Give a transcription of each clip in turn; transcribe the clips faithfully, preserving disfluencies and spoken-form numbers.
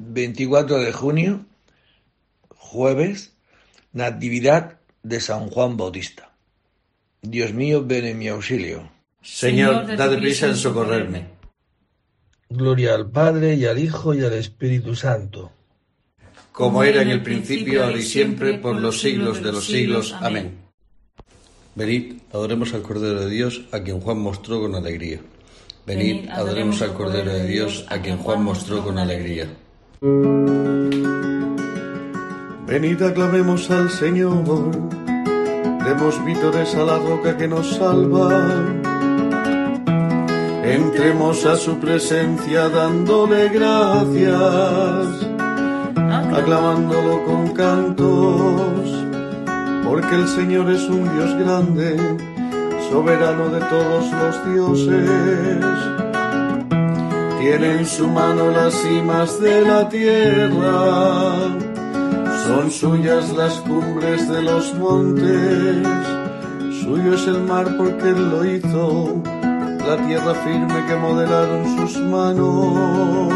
veinticuatro de junio, jueves, Natividad de San Juan Bautista. Dios mío, ven en mi auxilio. Señor, date prisa en socorrerme. Gloria al Padre, y al Hijo, y al Espíritu Santo. Como era en el principio, ahora y siempre, por los siglos de los siglos. Amén. Venid, adoremos al Cordero de Dios, a quien Juan mostró con alegría. Venid, adoremos al Cordero de Dios, a quien Juan mostró con alegría. Venid, aclamemos al Señor, demos vítores a la roca que nos salva. Entremos a su presencia dándole gracias, aclamándolo con cantos, porque el Señor es un Dios grande, soberano de todos los dioses. Tiene en su mano las cimas de la tierra, son suyas las cumbres de los montes, suyo es el mar porque Él lo hizo, la tierra firme que modelaron sus manos.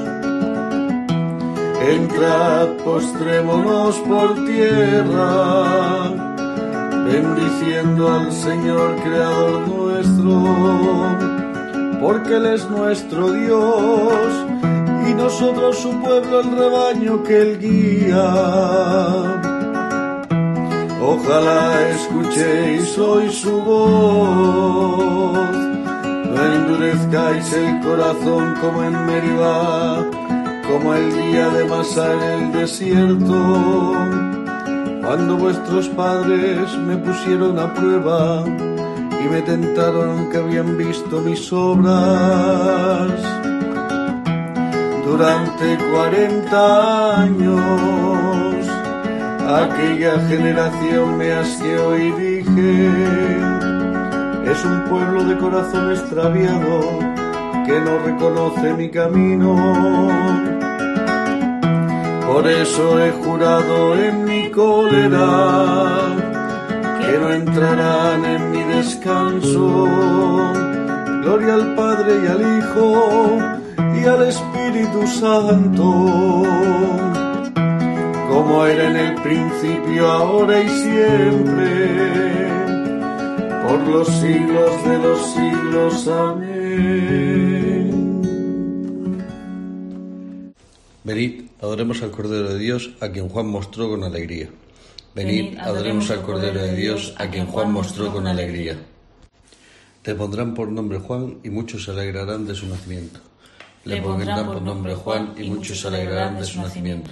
Entrad, postrémonos por tierra, bendiciendo al Señor Creador nuestro, porque Él es nuestro Dios, y nosotros su pueblo, el rebaño que Él guía. Ojalá escuchéis hoy su voz, no endurezcáis el corazón como en Meribá, como el día de Masá en el desierto, cuando vuestros padres me pusieron a prueba y me tentaron aunque habían visto mis obras. Durante cuarenta años aquella generación me asqueó y dije: es un pueblo de corazón extraviado que no reconoce mi camino. Por eso he jurado en mi cólera que no entrarán en mi descanso. Gloria al Padre y al Hijo y al Espíritu Santo, como era en el principio, ahora y siempre, por los siglos de los siglos. Amén. Venid, adoremos al Cordero de Dios, a quien Juan mostró con alegría. Venid, adoremos al Cordero de Dios, a quien Juan mostró con alegría. Te pondrán por nombre Juan, y muchos se alegrarán de su nacimiento. Le pondrán por nombre Juan, y muchos se alegrarán de su nacimiento.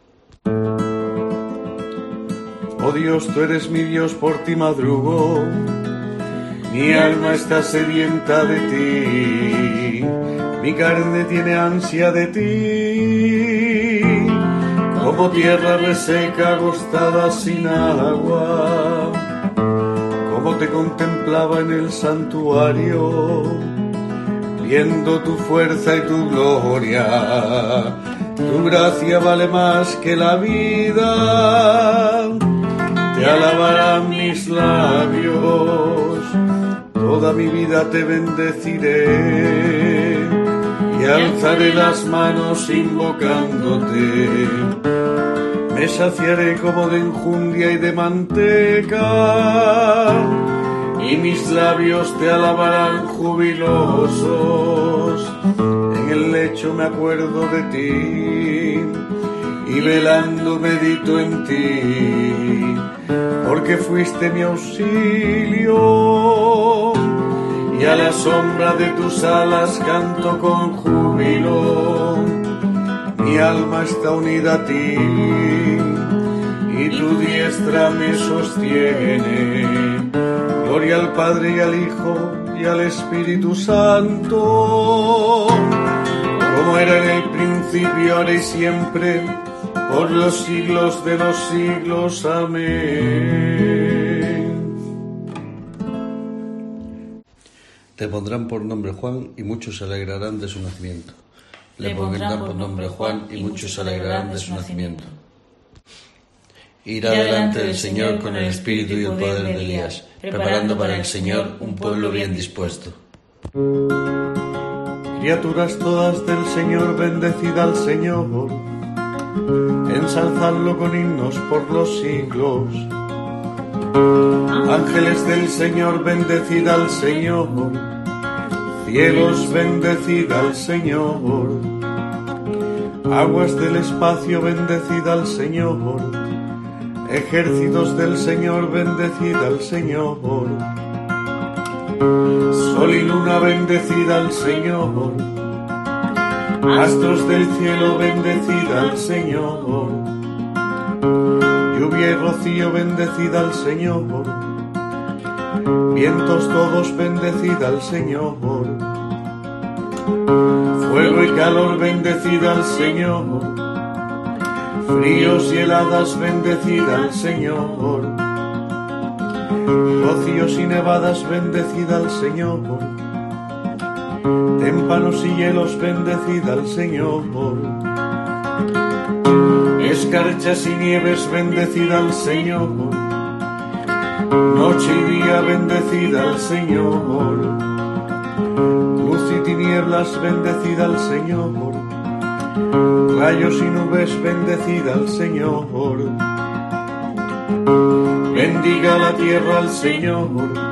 Oh Dios, tú eres mi Dios, por ti madrugo, mi alma está sedienta de ti, mi carne tiene ansia de ti, como tierra reseca, agostada sin agua, como te contemplaba en el santuario, viendo tu fuerza y tu gloria. Tu gracia vale más que la vida, te alabarán mis labios, toda mi vida te bendeciré y alzaré las manos invocándote. Me saciaré como de enjundia y de manteca, y mis labios te alabarán jubilosos. En el lecho me acuerdo de ti y velando medito en ti, porque fuiste mi auxilio, y a la sombra de tus alas canto con júbilo. Mi alma está unida a ti y tu diestra me sostiene. Gloria al Padre y al Hijo y al Espíritu Santo, como era en el principio, ahora y siempre, por los siglos de los siglos. Amén. Te pondrán por nombre Juan, y muchos se alegrarán de su nacimiento. Le pondrán por nombre Juan, y muchos se alegrarán de su nacimiento. Irá delante del Señor con el espíritu y el poder de Elías, preparando para el Señor un pueblo bien dispuesto. Criaturas todas del Señor, bendecid al Señor, ensalzadlo con himnos por los siglos. Ángeles del Señor, bendecid al Señor, cielos, bendecid al Señor, aguas del espacio, bendecid al Señor, ejércitos del Señor, bendecid al Señor, sol y luna, bendecid al Señor, astros del cielo, bendecid al Señor, lluvia y rocío, bendecid al Señor, vientos todos, bendecid al Señor, fuego y calor, bendecid al Señor, fríos y heladas, bendecid al Señor, rocíos y nevadas, bendecid al Señor, témpanos y hielos, bendecid al Señor, escarchas y nieves, bendecid al Señor, noche y día, bendecid al Señor, luz y tinieblas, bendecid al Señor, rayos y nubes, bendecid al Señor, bendiga la tierra al Señor,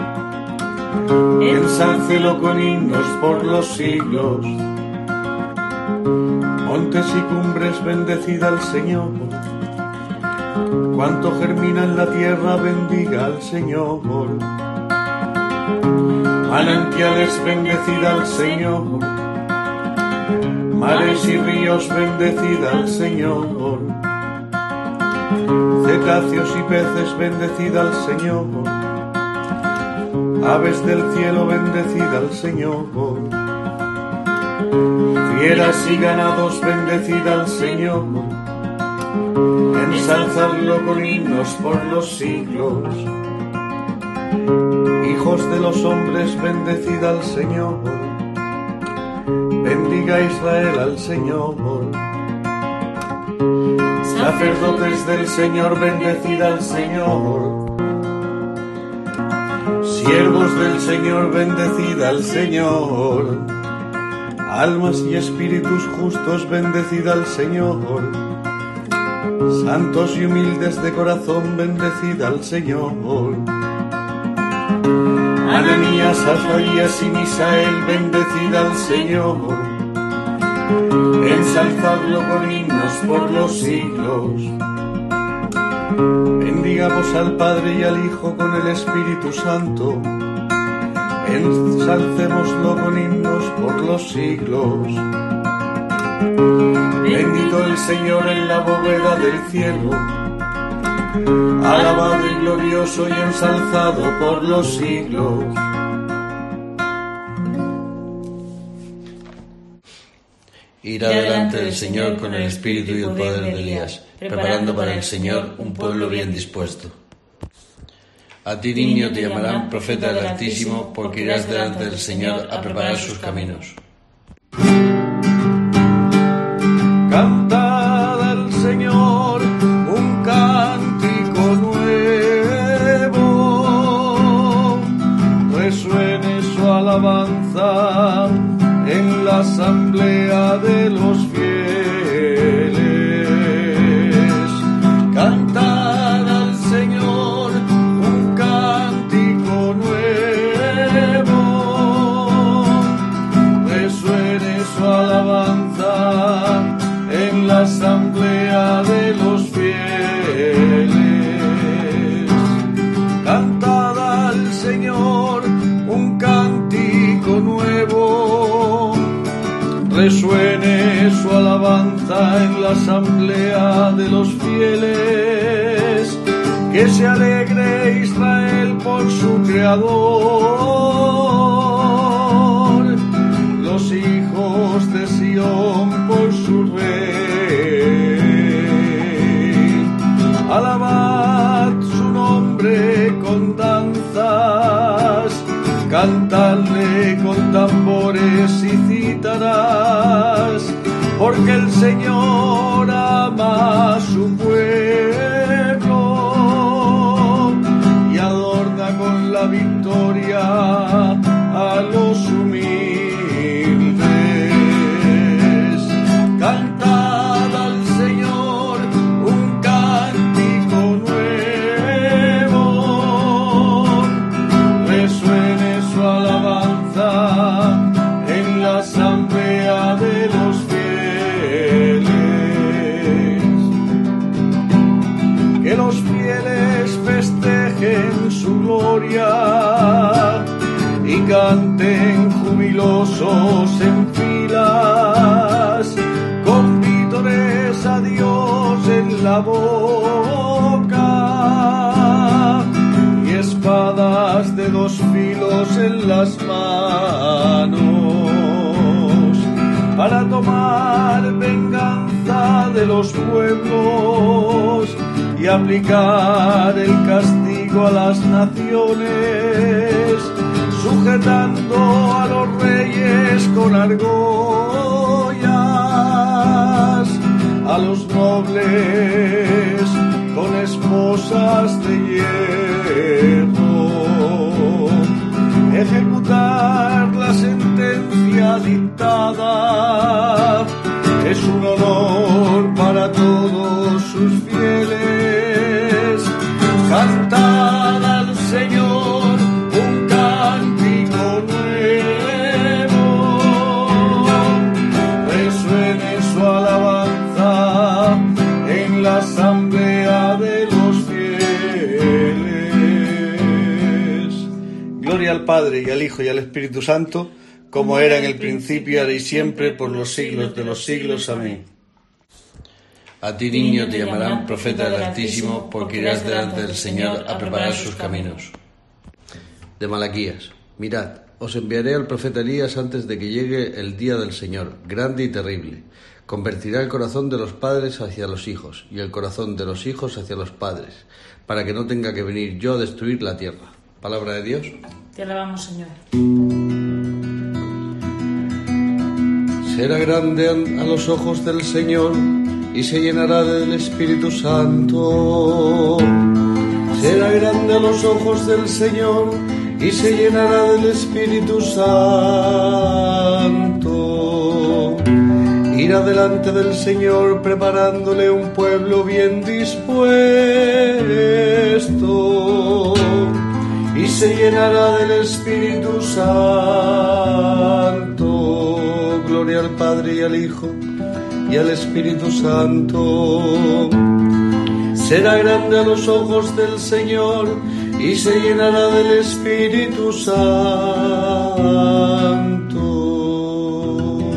ensálcelo con himnos por los siglos. Montes y cumbres, bendecid al Señor, cuanto germina en la tierra, bendiga al Señor. Manantiales, bendecid al Señor, mares y ríos, bendecid al Señor, cetáceos y peces, bendecid al Señor, aves del cielo, bendecid al Señor, fieras y ganados, bendecid al Señor, ensalzadlo con himnos por los siglos. Hijos de los hombres, bendecid al Señor, bendiga Israel al Señor. Sacerdotes del Señor, bendecid al Señor. Siervos del Señor, bendecid al Señor. Almas y espíritus justos, bendecid al Señor. Santos y humildes de corazón, bendecid al Señor. Ananías, Azarías y Misael, bendecid al Señor. Ensalzadlo con himnos por los siglos. Bendigamos al Padre y al Hijo con el Espíritu Santo. Ensalcémoslo con himnos por los siglos. Bendito el Señor en la bóveda del cielo, alabado y glorioso y ensalzado por los siglos. Ir adelante del Señor con el espíritu y el poder de Elías, preparando para el Señor un pueblo bien dispuesto. A ti, niño, te llamarán profeta del Altísimo, porque irás delante del Señor a preparar sus caminos. Cantad al Señor un cántico nuevo, resuene su alabanza en la asamblea de los fieles. Cantad al Señor un cántico nuevo, resuene su alabanza en la asamblea de los fieles. Cantad al Señor un cántico nuevo, resuene su alabanza en la asamblea de los fieles. Que se alegre Israel por su Creador, los hijos de Sión por su Rey. Alabad su nombre con danzas, cantadle con tambores y cítaras, porque el Señor ama a su pueblo y adorna con la victoria a los humildes. salen jubilosos en filas, con vítores a Dios en la boca y espadas de dos filos en las manos, para tomar venganza de los pueblos y aplicar el castigo a las naciones, sujetando a los reyes con argollas, a los nobles con esposas de hierro, ejecutar la sentencia dictada es un honor para todos sus fieles. Cantad al Señor un cántico nuevo, resuene su alabanza en la asamblea de los fieles. Gloria al Padre, y al Hijo, y al Espíritu Santo, como era en el principio, ahora y siempre, por los siglos de los siglos. Amén. A ti, niño, te llamarán profeta del Altísimo, porque irás delante del Señor a preparar sus caminos. De Malaquías. Mirad, os enviaré al profeta Elías antes de que llegue el día del Señor, grande y terrible. Convertirá el corazón de los padres hacia los hijos, y el corazón de los hijos hacia los padres, para que no tenga que venir yo a destruir la tierra. Palabra de Dios. Te alabamos, Señor. Será grande a los ojos del Señor y se llenará del Espíritu Santo. Será grande a los ojos del Señor y se llenará del Espíritu Santo. Irá delante del Señor preparándole un pueblo bien dispuesto y se llenará del Espíritu Santo. Gloria al Padre y al Hijo y al Espíritu Santo. Será grande a los ojos del Señor y se llenará del Espíritu Santo.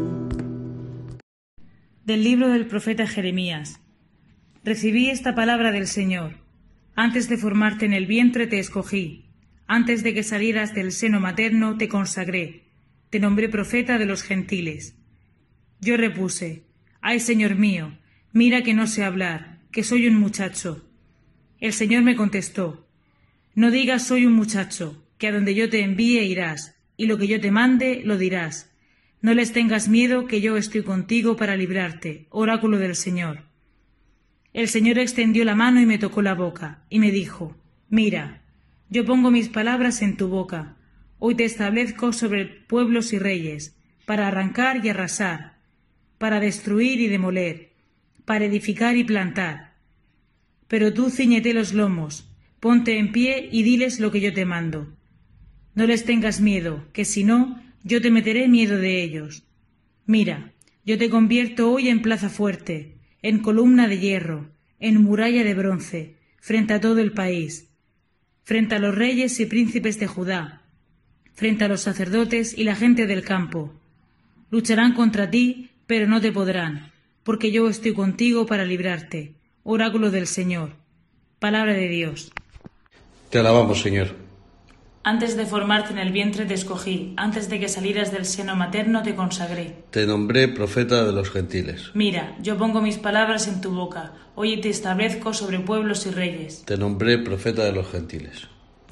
Del libro del profeta Jeremías. Recibí esta palabra del Señor. Antes de formarte en el vientre te escogí. Antes de que salieras del seno materno te consagré. Te nombré profeta de los gentiles. Yo repuse: Ay, Señor mío, mira que no sé hablar, que soy un muchacho. El Señor me contestó: No digas soy un muchacho, que a donde yo te envíe irás, y lo que yo te mande lo dirás. No les tengas miedo, que yo estoy contigo para librarte, oráculo del Señor. El Señor extendió la mano y me tocó la boca, y me dijo: Mira, yo pongo mis palabras en tu boca. Hoy te establezco sobre pueblos y reyes, para arrancar y arrasar, para destruir y demoler, para edificar y plantar. Pero tú cíñete los lomos, ponte en pie y diles lo que yo te mando. No les tengas miedo, que si no, yo te meteré miedo de ellos. Mira, yo te convierto hoy en plaza fuerte, en columna de hierro, en muralla de bronce, frente a todo el país, frente a los reyes y príncipes de Judá, frente a los sacerdotes y la gente del campo. Lucharán contra ti, pero no te podrán, porque yo estoy contigo para librarte. Oráculo del Señor. Palabra de Dios. Te alabamos, Señor. Antes de formarte en el vientre te escogí, antes de que salieras del seno materno te consagré. Te nombré profeta de los gentiles. Mira, yo pongo mis palabras en tu boca, hoy te establezco sobre pueblos y reyes. Te nombré profeta de los gentiles.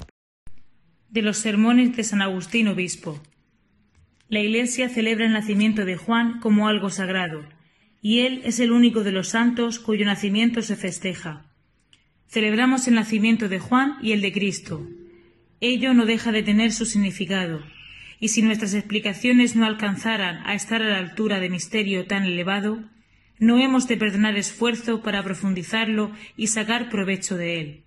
De los sermones de San Agustín, obispo. La Iglesia celebra el nacimiento de Juan como algo sagrado, y él es el único de los santos cuyo nacimiento se festeja. Celebramos el nacimiento de Juan y el de Cristo. Ello no deja de tener su significado, y si nuestras explicaciones no alcanzaran a estar a la altura de misterio tan elevado, no hemos de perdonar esfuerzo para profundizarlo y sacar provecho de él.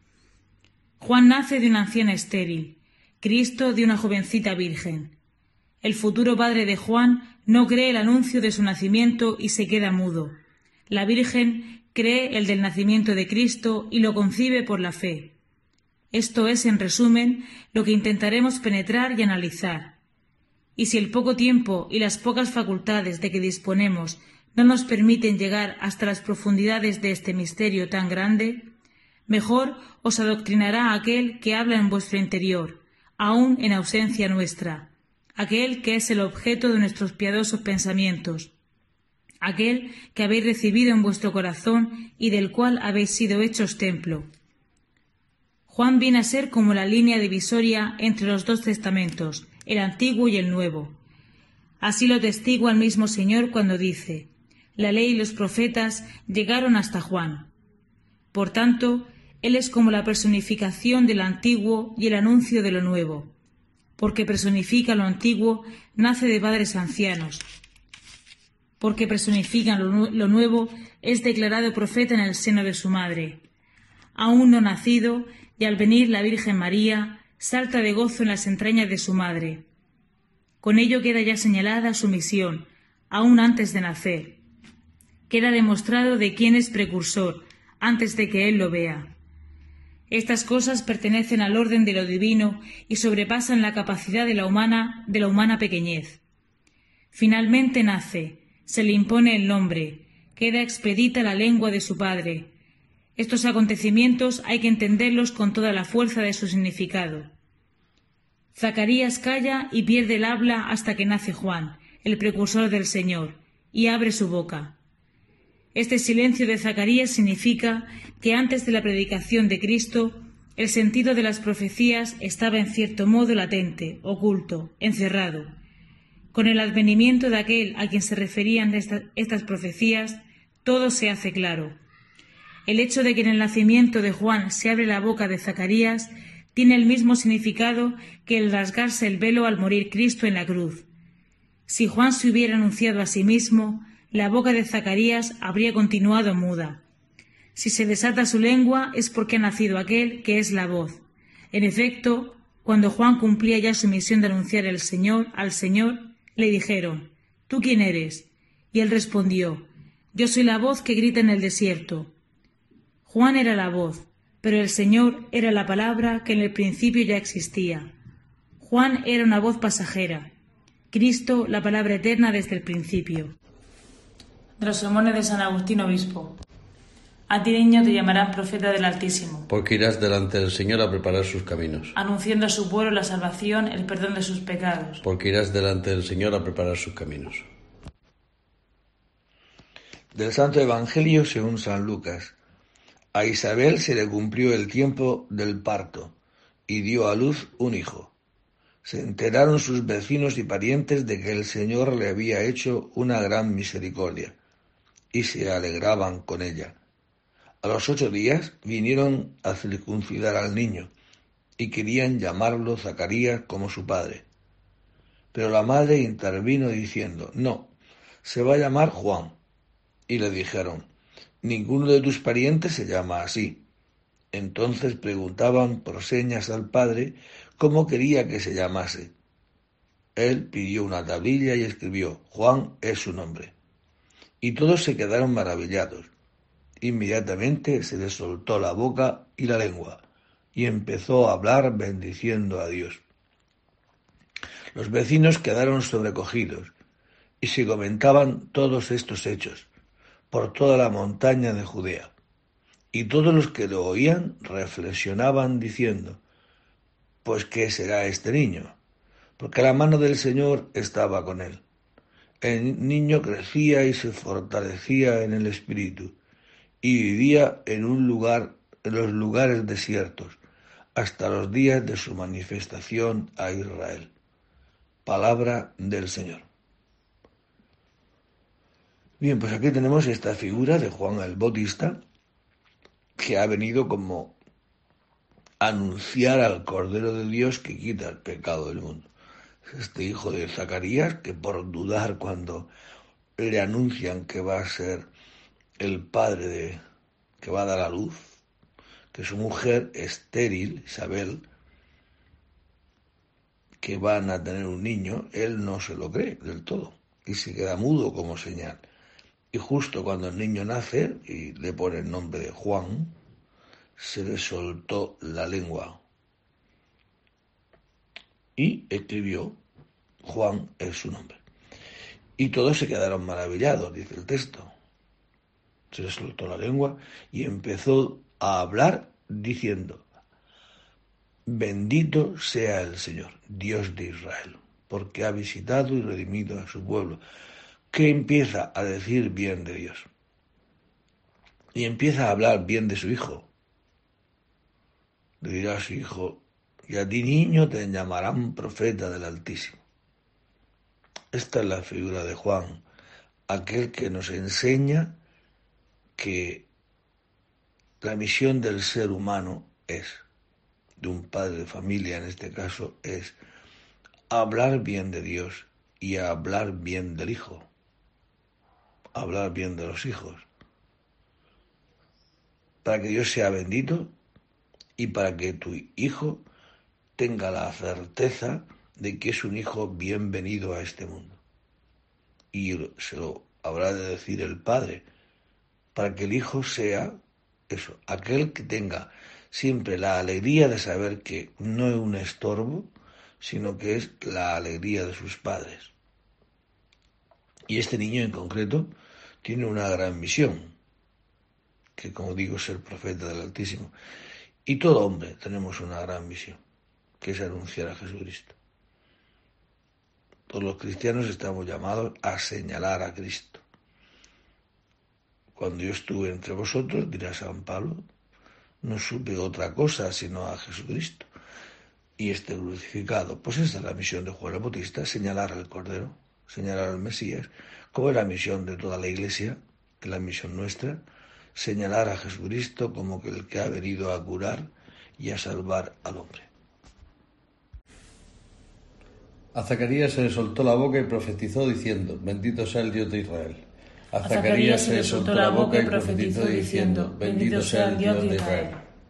Juan nace de una anciana estéril, Cristo de una jovencita virgen. El futuro padre de Juan no cree el anuncio de su nacimiento y se queda mudo. La Virgen cree el del nacimiento de Cristo y lo concibe por la fe. Esto es, en resumen, lo que intentaremos penetrar y analizar. Y si el poco tiempo y las pocas facultades de que disponemos no nos permiten llegar hasta las profundidades de este misterio tan grande, mejor os adoctrinará aquel que habla en vuestro interior, aun en ausencia nuestra, aquel que es el objeto de nuestros piadosos pensamientos, aquel que habéis recibido en vuestro corazón y del cual habéis sido hechos templo. Juan viene a ser como la línea divisoria entre los dos testamentos, el Antiguo y el Nuevo. Así lo atestigua el mismo Señor cuando dice: la ley y los profetas llegaron hasta Juan. Por tanto, él es como la personificación de lo antiguo y el anuncio de lo nuevo. Porque personifica lo antiguo, nace de padres ancianos. Porque personifica lo, lo nuevo, es declarado profeta en el seno de su madre. Aún no nacido, y al venir la Virgen María, salta de gozo en las entrañas de su madre. Con ello queda ya señalada su misión, aún antes de nacer. Queda demostrado de quién es precursor, antes de que él lo vea. Estas cosas pertenecen al orden de lo divino y sobrepasan la capacidad de la humana, de la humana pequeñez. Finalmente nace, se le impone el nombre, queda expedita la lengua de su padre. Estos acontecimientos hay que entenderlos con toda la fuerza de su significado. Zacarías calla y pierde el habla hasta que nace Juan, el precursor del Señor, y abre su boca. Este silencio de Zacarías significa que antes de la predicación de Cristo, el sentido de las profecías estaba en cierto modo latente, oculto, encerrado. Con el advenimiento de aquel a quien se referían esta, estas profecías, todo se hace claro. El hecho de que en el nacimiento de Juan se abre la boca de Zacarías tiene el mismo significado que el rasgarse el velo al morir Cristo en la cruz. Si Juan se hubiera anunciado a sí mismo, la boca de Zacarías habría continuado muda. Si se desata su lengua es porque ha nacido aquel que es la voz. En efecto, cuando Juan cumplía ya su misión de anunciar el Señor al Señor, le dijeron: ¿tú quién eres? Y él respondió: yo soy la voz que grita en el desierto. Juan era la voz, pero el Señor era la palabra que en el principio ya existía. Juan era una voz pasajera, Cristo la palabra eterna desde el principio. De los sermones de San Agustín Obispo. A ti, niño, te llamarán profeta del Altísimo, porque irás delante del Señor a preparar sus caminos, anunciando a su pueblo la salvación, el perdón de sus pecados. porque irás delante del Señor a preparar sus caminos. Del Santo Evangelio según San Lucas. A Isabel se le cumplió el tiempo del parto y dio a luz un hijo. Se enteraron sus vecinos y parientes de que el Señor le había hecho una gran misericordia, y se alegraban con ella. A los ocho días vinieron a circuncidar al niño, y querían llamarlo Zacarías como su padre. Pero la madre intervino diciendo: no, se va a llamar Juan. Y le dijeron: ninguno de tus parientes se llama así. Entonces preguntaban por señas al padre cómo quería que se llamase. Él pidió una tablilla y escribió: Juan es su nombre. Y todos se quedaron maravillados. Inmediatamente se le soltó la boca y la lengua, y empezó a hablar bendiciendo a Dios. Los vecinos quedaron sobrecogidos, y se comentaban todos estos hechos por toda la montaña de Judea. Y todos los que lo oían reflexionaban diciendo: pues ¿qué será este niño? Porque la mano del Señor estaba con él. El niño crecía y se fortalecía en el espíritu, y vivía en un lugar, en los lugares desiertos, hasta los días de su manifestación a Israel. Palabra del Señor. Bien, pues aquí tenemos esta figura de Juan el Bautista, que ha venido como anunciar al Cordero de Dios que quita el pecado del mundo. Este hijo de Zacarías, que por dudar cuando le anuncian que va a ser el padre de, que va a dar a luz, que su mujer estéril, Isabel, que van a tener un niño, él no se lo cree del todo y se queda mudo como señal. Y justo cuando el niño nace y le pone el nombre de Juan, se le soltó la lengua. y escribió, Juan es su nombre. Y todos se quedaron maravillados, dice el texto. Se le soltó la lengua y empezó a hablar diciendo, bendito sea el Señor, Dios de Israel, porque ha visitado y redimido a su pueblo, que empieza a decir bien de Dios. Y empieza a hablar bien de su hijo. Le dirá a su hijo, y a ti niño te llamarán profeta del Altísimo. Esta es la figura de Juan, aquel que nos enseña que la misión del ser humano es, de un padre de familia en este caso, es hablar bien de Dios y hablar bien del hijo, hablar bien de los hijos, para que Dios sea bendito y para que tu hijo tenga la certeza de que es un hijo bienvenido a este mundo. Y se lo habrá de decir el padre, para que el hijo sea eso, aquel que tenga siempre la alegría de saber que no es un estorbo, sino que es la alegría de sus padres. Y este niño en concreto tiene una gran misión, que como digo es ser profeta del Altísimo. Y todo hombre tenemos una gran misión, que es anunciar a Jesucristo. Todos los cristianos estamos llamados a señalar a Cristo. Cuando yo estuve entre vosotros, dirá San Pablo, no supe otra cosa sino a Jesucristo y este crucificado. Pues esta es la misión de Juan el Bautista, señalar al Cordero, señalar al Mesías, como es la misión de toda la Iglesia, que es la misión nuestra, señalar a Jesucristo como que el que ha venido a curar y a salvar al hombre. A Zacarías se le soltó la boca y profetizó diciendo, bendito sea el Dios de Israel. A Zacarías se le soltó la boca y profetizó diciendo, bendito sea el Dios de Israel.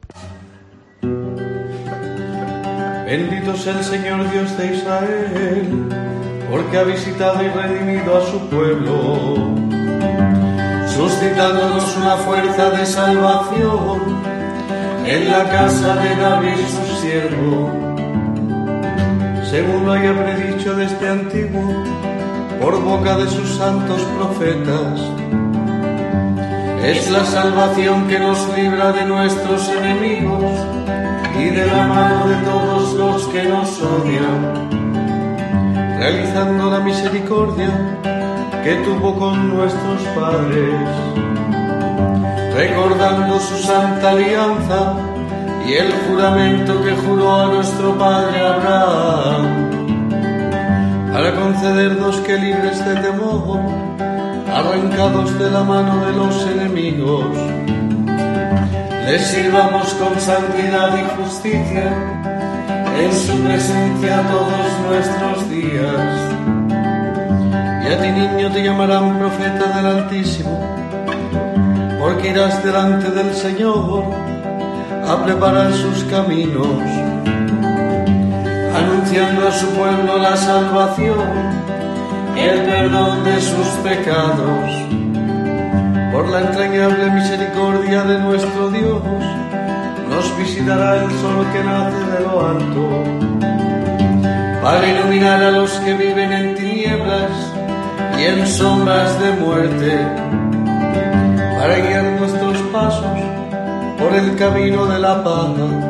Bendito sea el Señor Dios de Israel, porque ha visitado y redimido a su pueblo, suscitándonos una fuerza de salvación en la casa de David su siervo, según lo haya predicho desde antiguo por boca de sus santos profetas. Es la salvación que nos libra de nuestros enemigos y de la mano de todos los que nos odian, realizando la misericordia que tuvo con nuestros padres, recordando su santa alianza y el juramento que juró a nuestro padre Abraham, para concedernos que libres de temor, arrancados de la mano de los enemigos, les sirvamos con santidad y justicia en su presencia todos nuestros días. Y a ti, niño, te llamarán profeta del Altísimo, porque irás delante del Señor a preparar sus caminos, anunciando a su pueblo la salvación y el perdón de sus pecados. Por la entrañable misericordia de nuestro Dios, nos visitará el sol que nace de lo alto, para iluminar a los que viven en tinieblas y en sombras de muerte, para guiar nuestros pasos por el camino de la paz.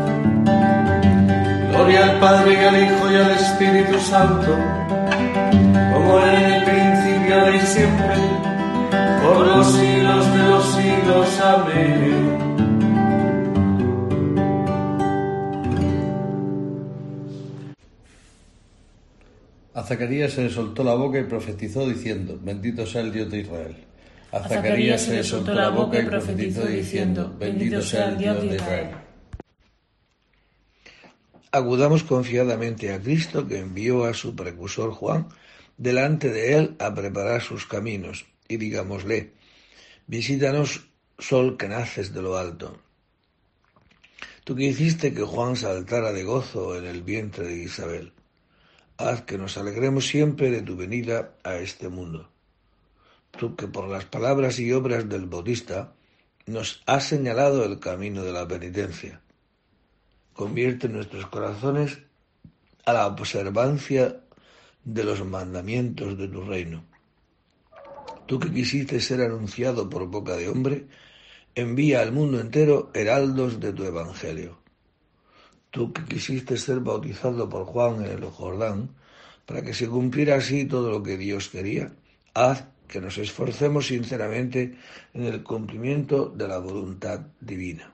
Gloria al Padre y al Hijo y al Espíritu Santo, como era en el principio, ahora y siempre, por los siglos de los siglos. Amén. A Zacarías se le soltó la boca y profetizó diciendo, bendito sea el Dios de Israel. A Zacarías se le soltó la boca y profetizó diciendo, bendito sea el Dios de Israel. Acudamos confiadamente a Cristo, que envió a su precursor Juan delante de él a preparar sus caminos, y digámosle, visítanos, sol que naces de lo alto. Tú que hiciste que Juan saltara de gozo en el vientre de Isabel, haz que nos alegremos siempre de tu venida a este mundo. Tú que por las palabras y obras del Bautista nos has señalado el camino de la penitencia. Convierte nuestros corazones a la observancia de los mandamientos de tu reino. Tú que quisiste ser anunciado por boca de hombre, envía al mundo entero heraldos de tu evangelio. Tú que quisiste ser bautizado por Juan en el Jordán, para que se cumpliera así todo lo que Dios quería, haz que nos esforcemos sinceramente en el cumplimiento de la voluntad divina.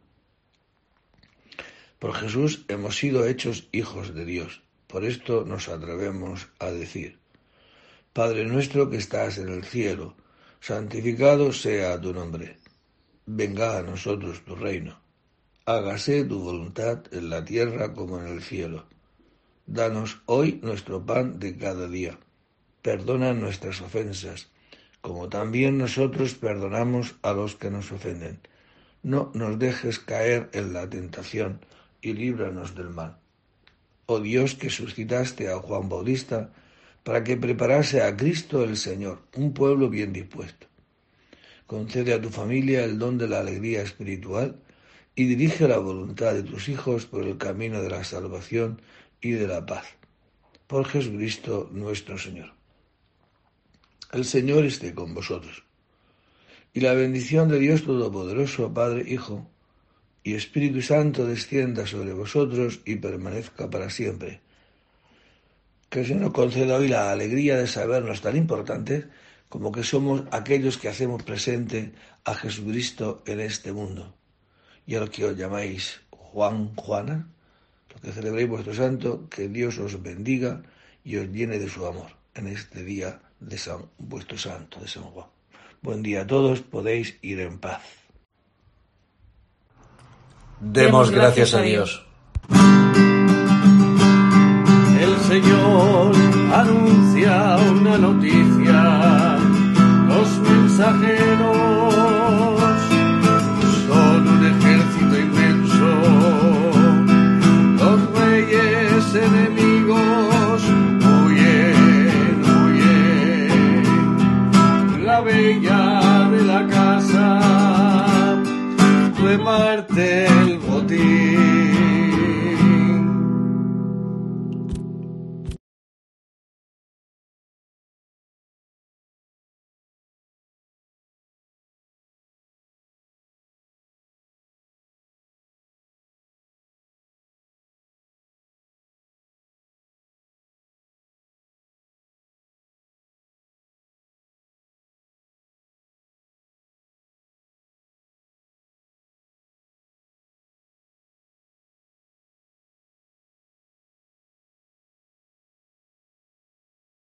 Por Jesús hemos sido hechos hijos de Dios. Por esto nos atrevemos a decir: Padre nuestro que estás en el cielo, santificado sea tu nombre. Venga a nosotros tu reino. Hágase tu voluntad en la tierra como en el cielo. Danos hoy nuestro pan de cada día. Perdona nuestras ofensas, como también nosotros perdonamos a los que nos ofenden. No nos dejes caer en la tentación y líbranos del mal. Oh Dios, que suscitaste a Juan Bautista para que preparase a Cristo el Señor, un pueblo bien dispuesto. Concede a tu familia el don de la alegría espiritual y dirige la voluntad de tus hijos por el camino de la salvación y de la paz. Por Jesucristo nuestro Señor. El Señor esté con vosotros. Y la bendición de Dios Todopoderoso, Padre, Hijo y Espíritu Santo descienda sobre vosotros y permanezca para siempre. Que el Señor nos conceda hoy la alegría de sabernos tan importantes como que somos aquellos que hacemos presente a Jesucristo en este mundo. Y a los que os llamáis Juan, Juana, los que celebréis vuestro santo, que Dios os bendiga y os llene de su amor en este día de San, vuestro santo, de San Juan. Buen día a todos, podéis ir en paz. Demos gracias a Dios. El Señor anuncia una noticia, los mensajeros son un ejército inmenso, los reyes enemigos huyen, huyen, la bella de la casa reparte